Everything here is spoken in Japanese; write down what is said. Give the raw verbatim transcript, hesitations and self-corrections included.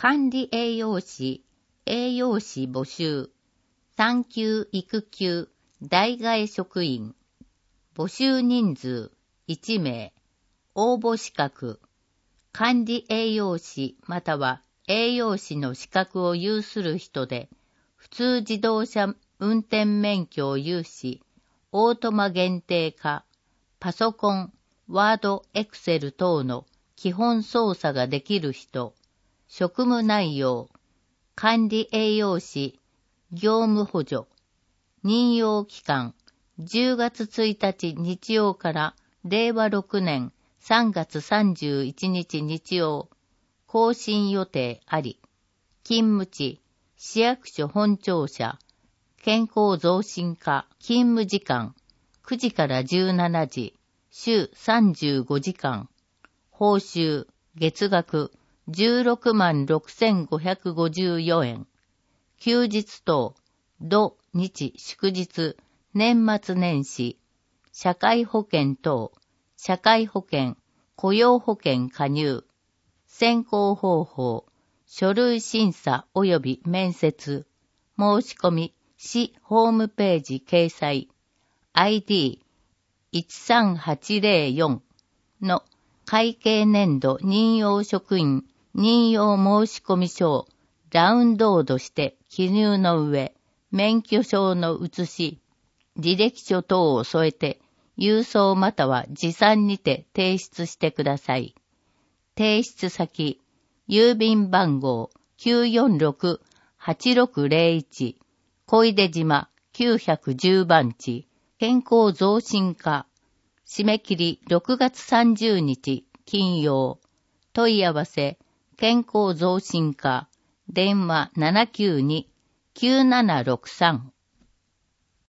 管理栄養士、栄養士募集、産休育休代替職員、募集人数いち名、応募資格、管理栄養士または栄養士の資格を有する人で、普通自動車運転免許を有し、オートマ限定化、パソコン、ワード、エクセル等の基本操作ができる人、職務内容、管理栄養士、業務補助、任用期間、じゅうがつついたち日曜かられいわろくねんさんがつさんじゅういちにち日曜、更新予定あり、勤務地、市役所本庁舎、健康増進課、勤務時間、くじからじゅうしちじ、週さんじゅうごじかん、報酬、月額じゅうろくまんろくせんごひゃくごじゅうよえん、休日等、土日祝日、年末年始、社会保険等、社会保険、雇用保険加入、選考方法、書類審査及び面接、申し込み、市ホームページ掲載、アイディーいちさんはちぜろよん の会計年度任用職員任用申込書をダウンロードして記入の上、免許証の写し、履歴書等を添えて、郵送または持参にて提出してください。提出先、郵便番号 きゅうよんろくはちろくぜろいち、小出島きゅうひゃくじゅうばんち、健康増進課、締め切りろくがつさんじゅうにち金曜、問い合わせ、健康増進課、電話 ななきゅうに きゅうななろくさん